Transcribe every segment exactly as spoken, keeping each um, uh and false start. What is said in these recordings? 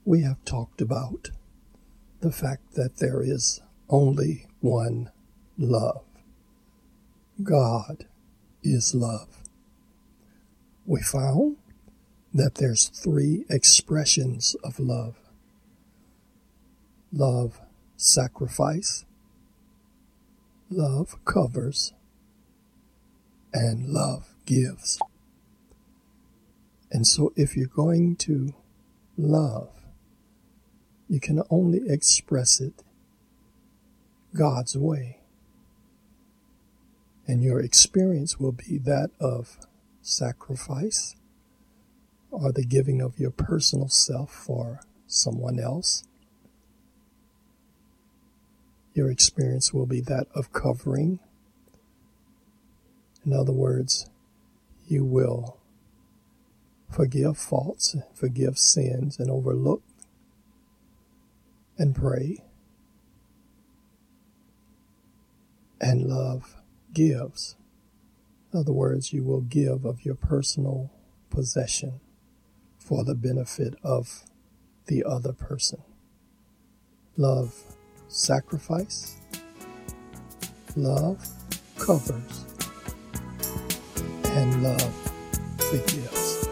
we have talked about the fact that there is only one love. God is love. We found that there's three expressions of love. Love sacrifice, love covers, and love gives. And so if you're going to love, you can only express it God's way. And your experience will be that of sacrifice or the giving of your personal self for someone else. Your experience will be that of covering. In other words, you will forgive faults, forgive sins, and overlook and pray. And love gives. In other words, you will give of your personal possession for the benefit of the other person. Love sacrifice. Love covers. And love forgives.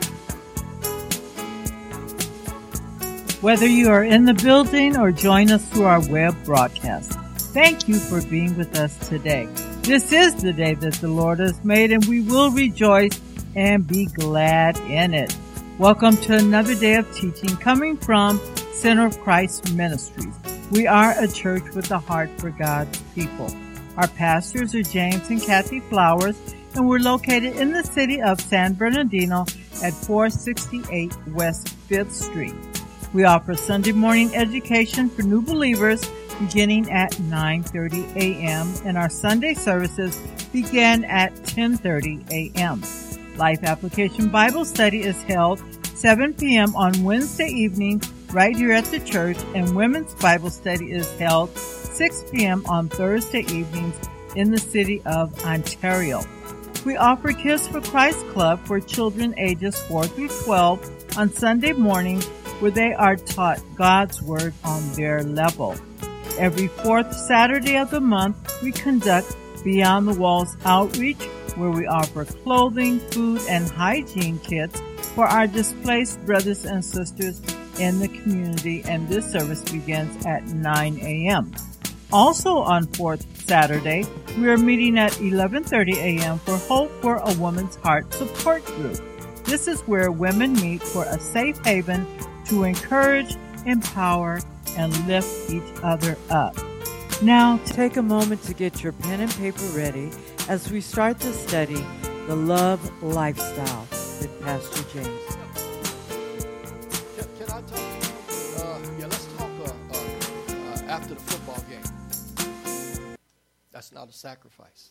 Whether you are in the building or join us through our web broadcast, thank you for being with us today. This is the day that the Lord has made, and we will rejoice and be glad in it. Welcome to another day of teaching coming from Center of Christ Ministries. We are a church with a heart for God's people. Our pastors are James and Kathy Flowers, and we're located in the city of San Bernardino at four sixty-eight West fifth Street. We offer Sunday morning education for new believers beginning at nine thirty a.m. and our Sunday services begin at ten thirty a.m. Life Application Bible Study is held seven p.m. on Wednesday evening right here at the church, and Women's Bible Study is held six p.m. on Thursday evenings in the city of Ontario. We offer Kids for Christ Club for children ages four through twelve on Sunday mornings, where they are taught God's Word on their level. Every fourth Saturday of the month, we conduct Beyond the Walls outreach, where we offer clothing, food, and hygiene kits for our displaced brothers and sisters in the community, and this service begins at nine a.m. Also on fourth Saturday, we are meeting at eleven thirty a.m. for Hope for a Woman's Heart support group. This is where women meet for a safe haven to encourage, empower, and lift each other up. Now, take a moment to get your pen and paper ready as we start to study the Love Lifestyle with Pastor James. Can, can I talk to you? Uh, yeah, let's talk uh, uh, uh, after the football game. That's not a sacrifice.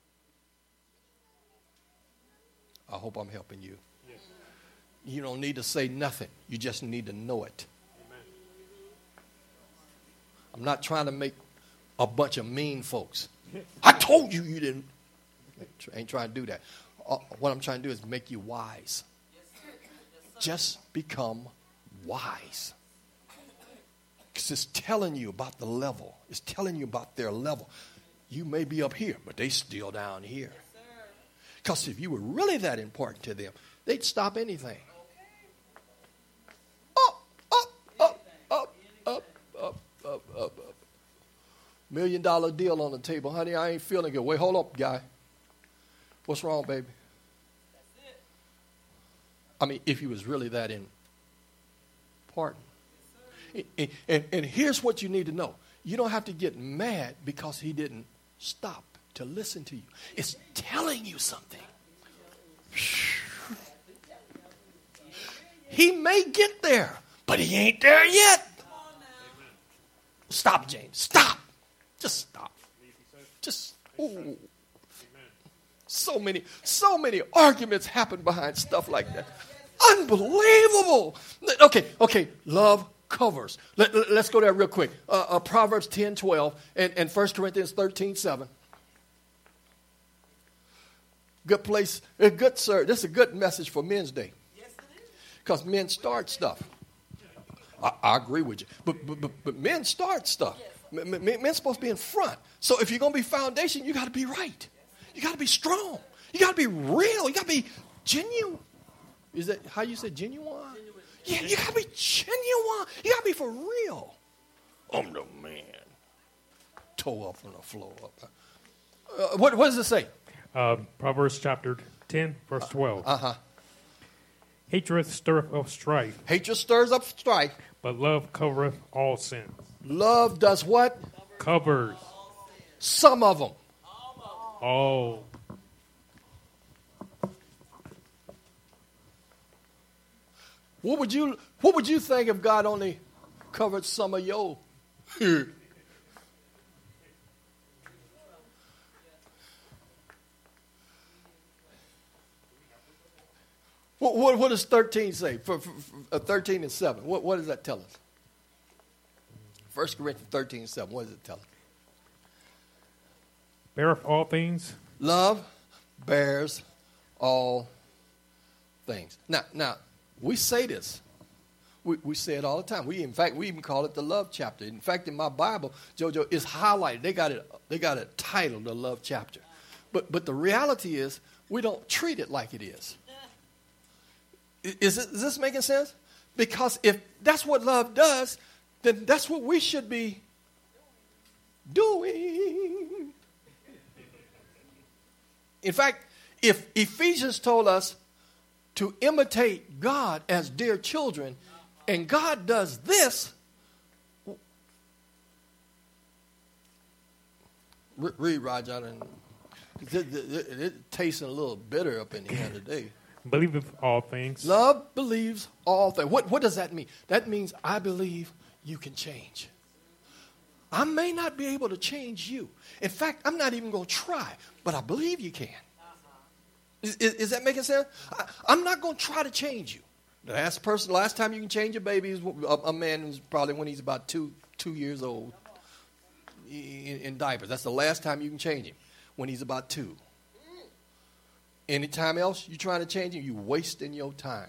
I hope I'm helping you. Yes. You don't need to say nothing. You just need to know it. Amen. I'm not trying to make a bunch of mean folks. I told you you didn't. I ain't trying to do that. Uh, what I'm trying to do is make you wise. Just become wise. Because it's telling you about the level. It's telling you about their level. You may be up here, but they still down here. Because if you were really that important to them, they'd stop anything. Up, up, up, up, up, up, up, up, up. Million dollar deal on the table. Honey, I ain't feeling good. Wait, hold up, guy. What's wrong, baby? That's it. I mean, if he was really that important. And, and, and here's what you need to know. You don't have to get mad because he didn't stop to listen to you. It's telling you something. He may get there, but he ain't there yet. Stop, James. Stop. Just stop. Just, ooh. So many, so many arguments happen behind stuff like that. Unbelievable. Okay, okay, love covers. Let, let, let's go there real quick. Uh, uh, Proverbs ten twelve and, and First Corinthians thirteen seven. Good place, a good sir. This is a good message for Men's Day. Yes, it is. Because men start stuff. I, I agree with you. But, but, but, but men start stuff. Men, men, men's supposed to be in front. So if you're going to be foundation, you got to be right. You got to be strong. You got to be real. You got to be genuine. Is that how you say genuine? Genuine. Yeah, you got to be genuine. You got to be for real. I'm the man. Toe up on the floor. Uh, what, what does it say? Uh, Proverbs chapter ten, verse twelve. Uh-huh. Hatred stirreth up strife, Hatred stirs up strife. but love covereth all sins. Love does what? Covers Some of them. all. What would you What would you think if God only covered some of your? What, what, what does thirteen say? For, for, for uh, thirteen and seven. What, what does that tell us? First Corinthians thirteen and seven. What does it tell us? Beareth all things. Love bears all things. Now, now we say this. We, we say it all the time. We, in fact, we even call it the love chapter. In fact, in my Bible, JoJo, it's highlighted. They got it. They got it titled the love chapter. But but the reality is, we don't treat it like it is. Is, it, is this making sense? Because if that's what love does, then that's what we should be doing. In fact, if Ephesians told us to imitate God as dear children, and God does this, read, Roger, and it, it, it, it tasting a little bitter up in the end today. Believeth all things. Love believes all things. What, what does that mean? That means I believe you can change. I may not be able to change you. In fact, I'm not even going to try, but I believe you can. Is, is, is that making sense? I, I'm not going to try to change you. The last person, last time you can change a baby is a, a man who's probably when he's about two two years old in, in diapers. That's the last time you can change him, when he's about two. Anytime else you're trying to change him, you're wasting your time.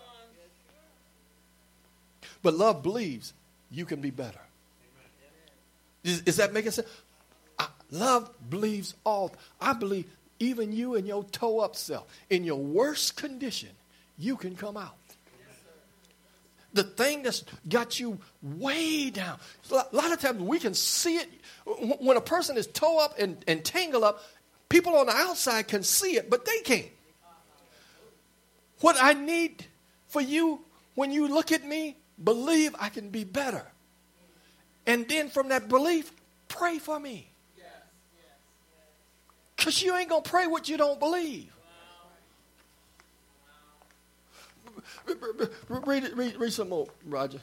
But love believes you can be better. Is, is that making sense? I, love believes all. I believe even you and your toe up self, in your worst condition, you can come out. The thing that's got you way down. A lot of times we can see it. When a person is toe up and, and tangle up, people on the outside can see it, but they can't. What I need for you, when you look at me, believe I can be better. And then from that belief, pray for me. Because you ain't going to pray what you don't believe. Read it, read, read some more, Roger.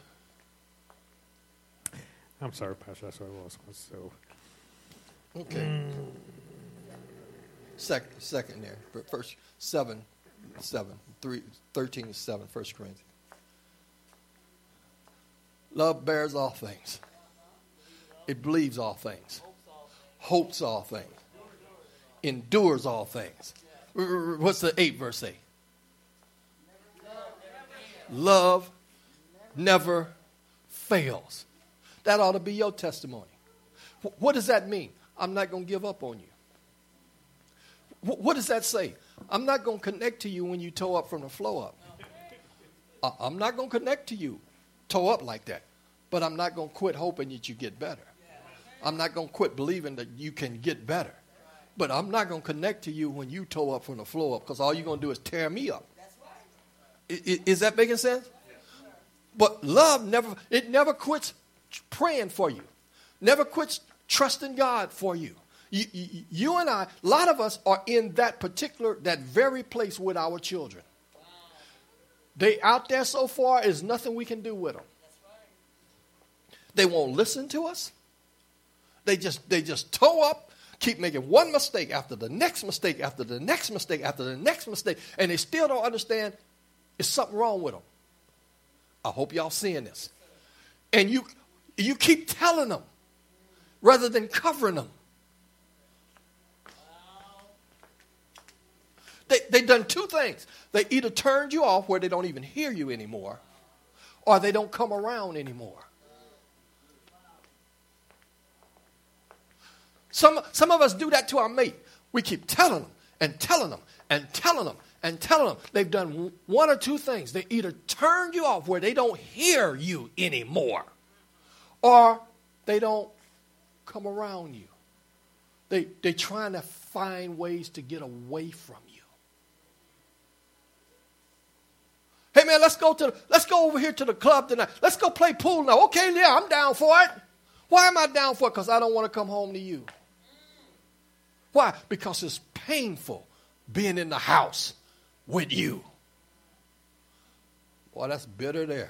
I'm sorry, Pastor. That's what I lost myself. Okay. Mm. Second, second there. First, seven, seven, three, thirteen, seven, First Corinthians. Love bears all things. It believes all things. Hopes all things. Endures all things. What's the eighth verse say? Love never fails. That ought to be your testimony. What does that mean? I'm not going to give up on you. What does that say? I'm not going to connect to you when you toe up from the flow up. I'm not going to connect to you toe up like that. But I'm not going to quit hoping that you get better. I'm not going to quit believing that you can get better. But I'm not going to connect to you when you toe up from the flow up, because all you're going to do is tear me up. Is, is that making sense? But love never, it never quits praying for you. Never quits trusting God for you. You, you. you and I, a lot of us are in that particular, that very place with our children. They out there so far, there's nothing we can do with them. They won't listen to us. They just, they just toe up, keep making one mistake after the next mistake, after the next mistake, after the next mistake, and they still don't understand there's something wrong with them. I hope y'all seeing this. And you, you keep telling them rather than covering them. They, they've done two things. They either turned you off where they don't even hear you anymore, or they don't come around anymore. Some, some of us do that to our mate. We keep telling them and telling them and telling them and telling them. They've done one or two things. They either turn you off where they don't hear you anymore, or they don't come around you. They, they're trying to find ways to get away from you. Hey, man, let's go to let's go over here to the club tonight. Let's go play pool now. Okay, yeah, I'm down for it. Why am I down for it? Because I don't want to come home to you. Why? Because it's painful being in the house with you. Boy, that's bitter there.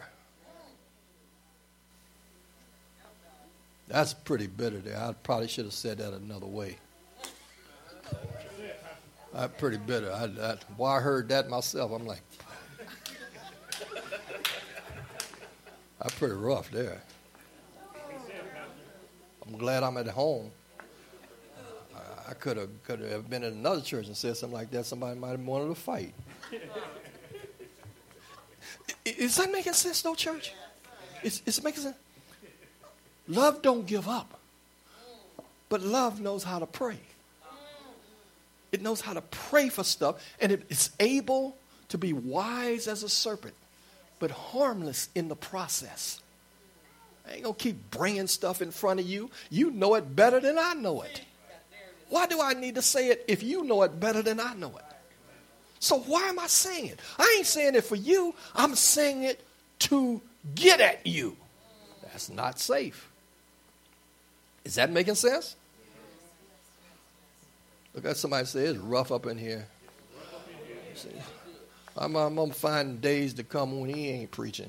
That's pretty bitter there. I probably should have said that another way. That's pretty bitter. I, I, boy, I heard that myself. I'm like, that's pretty rough there. I'm glad I'm at home. I could have could have been in another church and said something like that. Somebody might have wanted to fight. Is that making sense, though, church? Is it making sense? Love don't give up, but love knows how to pray. It knows how to pray for stuff, and it, it's able to be wise as a serpent, but harmless in the process. I ain't going to keep bringing stuff in front of you. You know it better than I know it. Why do I need to say it if you know it better than I know it? So why am I saying it? I ain't saying it for you. I'm saying it to get at you. That's not safe. Is that making sense? Look at somebody say it's rough up in here. See, I'm, I'm going to find days to come when he ain't preaching.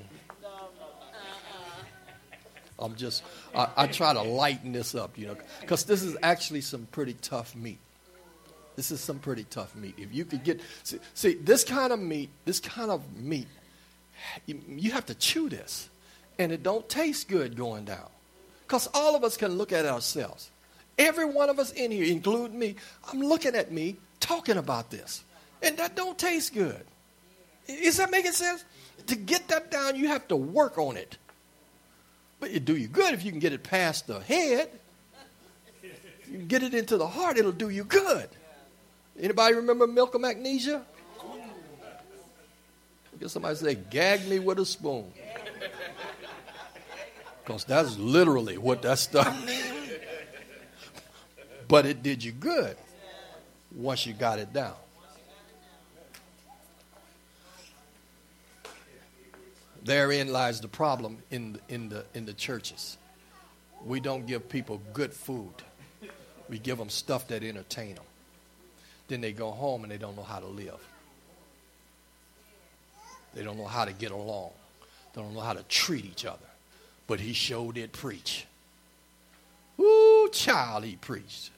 I'm just, I, I try to lighten this up, you know, because this is actually some pretty tough meat. This is some pretty tough meat. If you could get, see, see this kind of meat, this kind of meat, you, you have to chew this, and it don't taste good going down, because all of us can look at ourselves. Every one of us in here, including me, I'm looking at me talking about this, and that don't taste good. Is that making sense? To get that down, you have to work on it. But it do you good if you can get it past the head. If you can get it into the heart, it'll do you good. Anybody remember milk of magnesia? I guess somebody say, gag me with a spoon. Because that's literally what that stuff means. But it did you good once you got it down. Therein lies the problem in the, in the in the churches. We don't give people good food. We give them stuff that entertain them. Then they go home and they don't know how to live. They don't know how to get along. They don't know how to treat each other. But he sure did preach. Woo, child, he preached.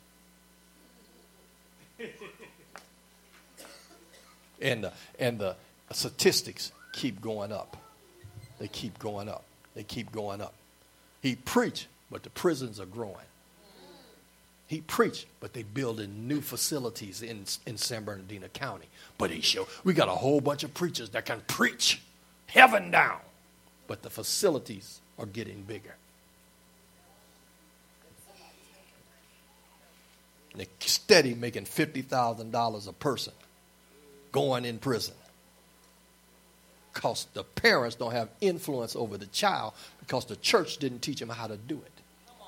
And the, and the statistics keep going up. They keep going up. They keep going up. He preached, but the prisons are growing. He preached, but they building new facilities in, in San Bernardino County. But he showed, we got a whole bunch of preachers that can preach heaven down. But the facilities are getting bigger. And they're steady making fifty thousand dollars a person going in prison. Because the parents don't have influence over the child because the church didn't teach them how to do it.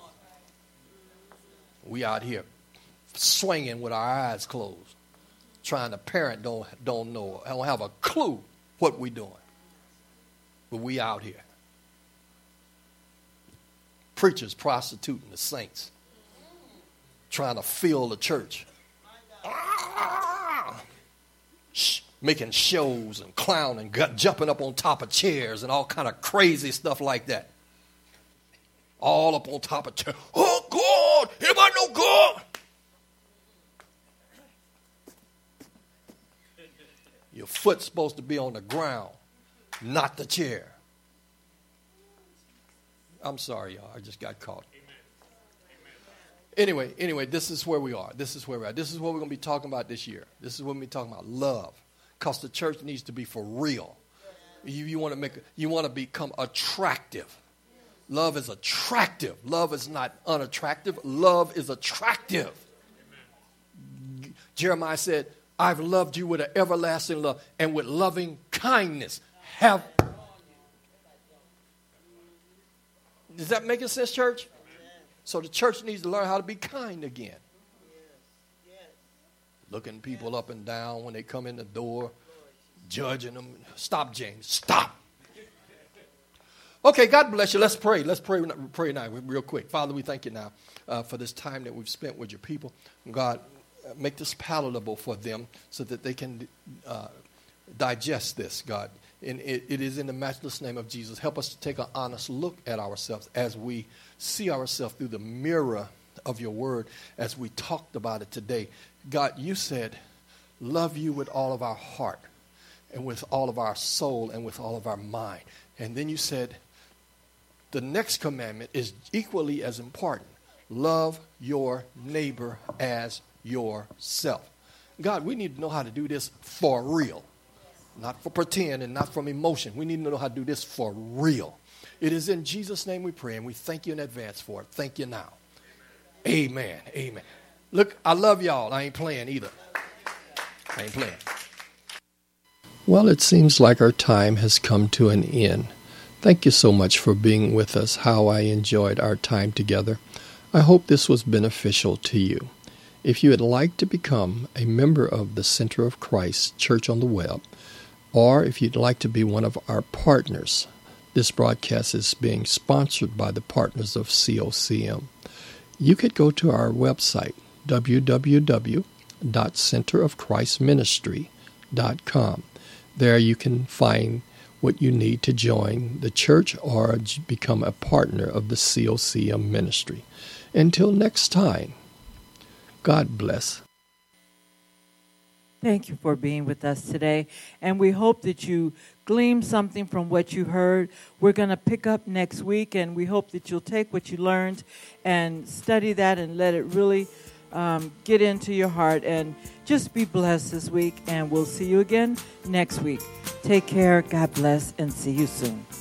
We out here swinging with our eyes closed, trying to parent don't don't know, don't have a clue what we're doing. But we out here. Preachers prostituting the saints, trying to fill the church. Shh. Making shows and clowning, jumping up on top of chairs and all kind of crazy stuff like that. All up on top of chairs. Oh, God! Anybody know God? Your foot's supposed to be on the ground, not the chair. I'm sorry, y'all. I just got caught. Anyway, anyway, this is where we are. This is where we are. This is what we're going to be talking about this year. This is what we're going to be talking about, love. Because the church needs to be for real. You, you want to make you want to become attractive. Love is attractive. Love is not unattractive. Love is attractive. Amen. Jeremiah said, I've loved you with an everlasting love and with loving kindness. Have. Does that make sense, church? Amen. So the church needs to learn how to be kind again. Yes. Yes. Looking people up and down when they come in the door, judging them. Stop, James. Stop. Okay, God bless you. Let's pray. Let's pray pray now real quick. Father, we thank you now uh, for this time that we've spent with your people. God, make this palatable for them so that they can uh, digest this, God. And it, it is in the matchless name of Jesus. Help us to take an honest look at ourselves as we see ourselves through the mirror of your word as we talked about it today. God, you said, love you with all of our heart and with all of our soul and with all of our mind. And then you said, the next commandment is equally as important. Love your neighbor as yourself. God, we need to know how to do this for real. Not for pretend and not from emotion. We need to know how to do this for real. It is in Jesus' name we pray, and we thank you in advance for it. Thank you now. Amen. Amen. Look, I love y'all. I ain't playing either. I ain't playing. Well, it seems like our time has come to an end. Thank you so much for being with us. How I enjoyed our time together. I hope this was beneficial to you. If you would like to become a member of the Center of Christ Church on the web, or if you'd like to be one of our partners, this broadcast is being sponsored by the partners of C O C M. You could go to our website, w w w dot center of christ ministry dot com. There you can find what you need to join the church or become a partner of the C O C M ministry. Until next time, God bless. Thank you for being with us today, and we hope that you gleaned something from what you heard. We're going to pick up next week, and we hope that you'll take what you learned and study that and let it really um, get into your heart, and just be blessed this week, and we'll see you again next week. Take care, God bless, and see you soon.